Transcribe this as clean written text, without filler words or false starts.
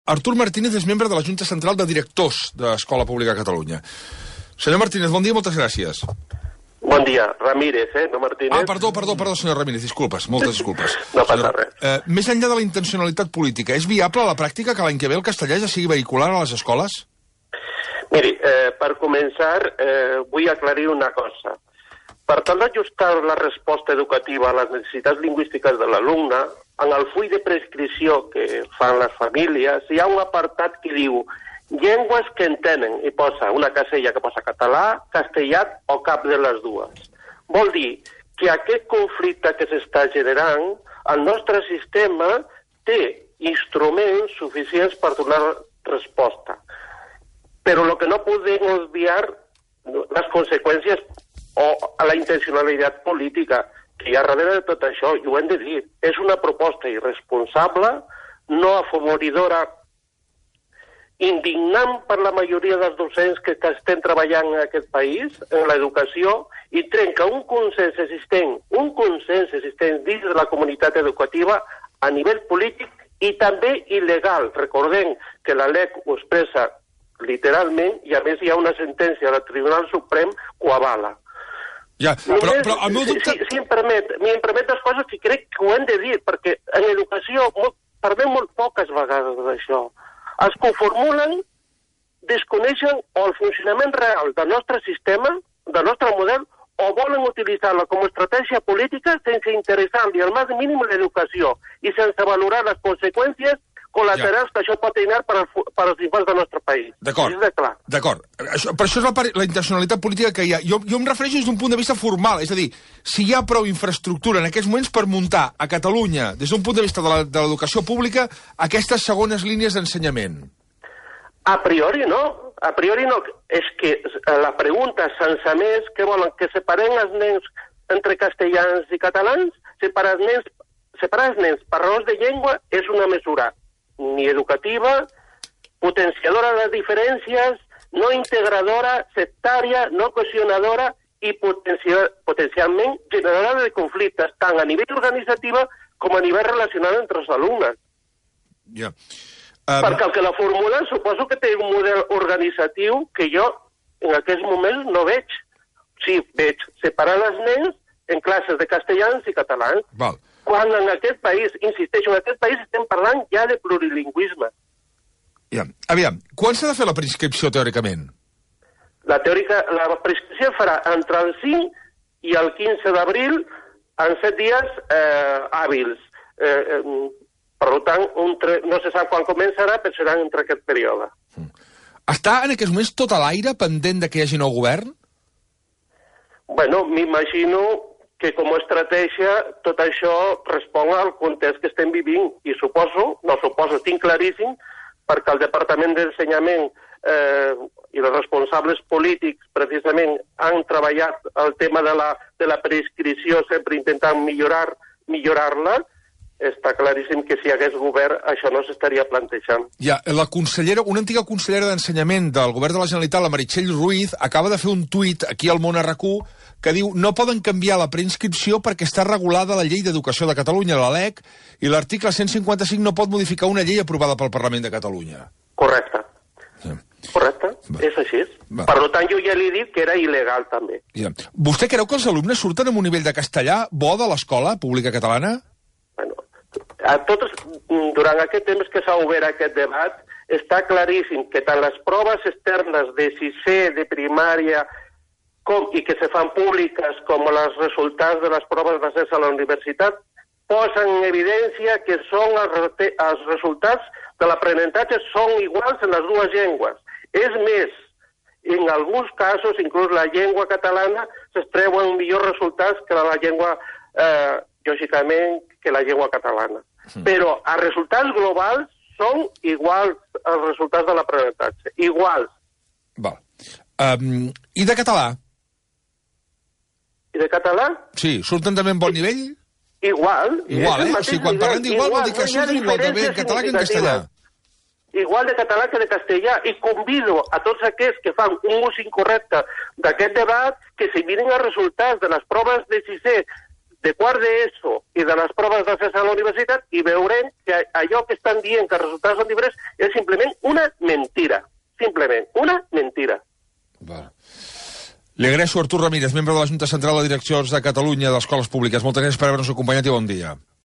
Artur Martínez és membre de la Junta Central de Directors d'Escola Pública a Catalunya. Senyor Martínez, bon dia, moltes gràcies. Bon dia, Ramírez, no Martínez. Perdó, senyor Ramírez, disculpes, moltes disculpes. No passa res. Més enllà de la intencionalitat política, és viable a la pràctica que l'any que ve el castellà ja sigui vehicular a les escoles? Miri, per començar, vull aclarir una cosa. Per tal d'ajustar la resposta educativa a les necessitats lingüístiques de l'alumne, en el full de prescripció que fan les famílies, hi ha un apartat que diu llengües que entenen, i posa una casella que posa català, castellà o cap de les dues. Vol dir que aquest conflicte que s'està generant, el nostre sistema té instruments suficients per donar resposta. Però el que no podem obviar les conseqüències o la intencionalitat política que hi ha darrere de tot això, i ho hem de dir, és una proposta irresponsable, no afavoridora, indignant per la majoria dels docents que estem treballant en aquest país, en l'educació, i trenca un consens existent dins de la comunitat educativa a nivell polític i també il·legal. Recordem que la LEC ho expressa literalment i a més hi ha una sentència del Tribunal Suprem que ho avala. Ja, però el meu dubte... Si em permet dues coses que crec que ho hem de dir, perquè en l'educació parlem molt poques vegades d'això. Els que ho formulen desconeixen el funcionament real del nostre sistema, del nostre model, o volen utilitzar-la com a estratègia política sense interessar-li al més mínim l'educació i sense valorar les conseqüències col·laterals que això pot tenir per als infants del nostre país. D'acord. Per això és la intencionalitat política que hi ha. Jo em refereixo des d'un punt de vista formal, és a dir, si hi ha prou infraestructura en aquests moments per muntar a Catalunya, des d'un punt de vista de l'educació pública, aquestes segones línies d'ensenyament. A priori no. És que la pregunta, sense més, què volen? Que separem els nens entre castellans i catalans? Separar els nens per raons de llengua és una mesura ni educativa, potenciadora de les diferències, no integradora, sectària, no cohesionadora i potencialment generadora de conflictes, tant a nivell organitzatiu com a nivell relacional entre els alumnes. Ja. Perquè el que la formula suposo que té un model organitzatiu que jo en aquests moments no veig. Sí, veig separar els nens en classes de castellans i catalans. Val. Quan en aquest país, insisteixo, en aquest país estem parlant ja de plurilingüisme. Ja. Aviam, quan s'ha de fer la preinscripció, teòricament? La preinscripció farà entre el 5 i el 15 d'abril en 7 dies hàbils. Per tant, no se sap quan començarà, però serà entre aquest període. Està en aquests moments tot a l'aire pendent de que hi hagi nou govern? Bueno, m'imagino que com a estratègia tot això respon al context que estem vivint i tinc claríssim, perquè el Departament d'Ensenyament i els responsables polítics precisament han treballat el tema de la prescripció sempre intentant millorar-la. Està claríssim que si hi hagués govern això no s'estaria plantejant. Ja, una antiga consellera d'Ensenyament del govern de la Generalitat, la Meritxell Ruiz, acaba de fer un tuit aquí al Món RQ que diu no poden canviar la preinscripció perquè està regulada la Llei d'Educació de Catalunya, la LEC, i l'article 155 no pot modificar una llei aprovada pel Parlament de Catalunya. Correcte. Sí. Correcte, és així. Va. Per tant, jo ja li he dit que era il·legal, també. Ja. Vostè creu que els alumnes surten amb un nivell de castellà bo de l'escola pública catalana? Bueno, durant aquest temps que s'ha obert aquest debat, està claríssim que tant les proves externes de sisè, de primària, i que se fan públiques com els resultats de les proves d'accés a la universitat, posen en evidència que els resultats de l'aprenentatge són iguals en les dues llengües. És més, en alguns casos, inclús la llengua catalana, s'extreuen millors resultats que la llengua, lògicament, que la llengua catalana. Però els resultats globals són iguals als resultats de l'aprenentatge. Iguals. Val. I de català? I de català? Sí, surten també en bon nivell? Igual. Igual, O sigui, quan parlem d'igual vol dir que surten igual de bé en català que en castellà. Igual de català que de castellà. I convido a tots aquests que fan un ús incorrecte d'aquest debat que si miren els resultats de les proves de sisè de quart d'ESO i de les proves d'accés a la universitat i veurem que allò que estan dient que els resultats són diferents és simplement una mentira. Simplement una mentira. Vale. Li agraeixo a Artur Ramírez, membre de la Junta Central de Direccions de Catalunya d'Escoles Públiques. Moltes gràcies per haver-nos acompanyat i bon dia.